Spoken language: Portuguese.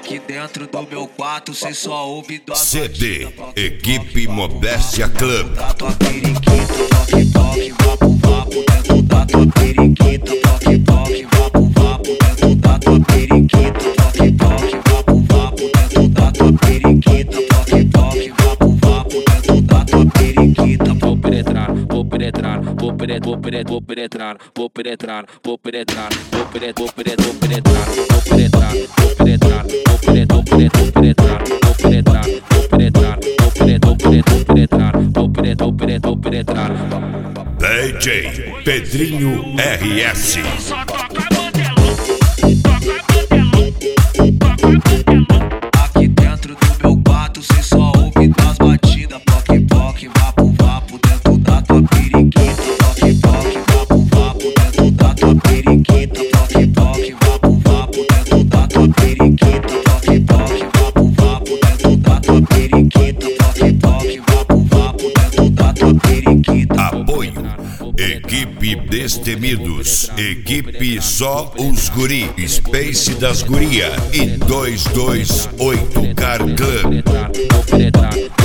Aqui dentro do meu quarto cê só ouve duas CD, Equipe Modéstia Club. Da tua periquita, toque, toque, vapo, vapo. Dentro da tua periquita, toque, toque, vapo, vapo. Dentro da tua periquita, toque, toque, vapo, vapo. Dentro da tua periquita, toque, toque, vapo, vapo. Dentro da tua periquita. Vou penetrar, vou penetrar, vou penetrar, vou penetrar, vou penetrar, vou penetrar, vou penetrar, vou penetrar, vou penetrar, vou penetrar, vou penetrar, vou penetrar, vou penetrar, vou penetrar, vou penetrar, vou penetrar, vou penetrar, vou penetrar. DJ Pedrinho RS. Só toca modelão, toca modelão, toca modelão. Aqui dentro do meu quarto cê só ouve duas batidas. Toque, toque, vapo, vapo. Dentro da tua periquita, toque, toque, vapo, vapo. Dentro da tua periquita, toque, toque, vapo, vapo. Dentro da tua periquita, toque, toque, vapo, vapo. Dentro da tua periquita, toque, toque, vapo, vapo. Dentro da tua periquita. Apoio, Equipe Destemidos, Equipe Só os Guri, Space das Guria e 228 Car Club. Vou penetrar,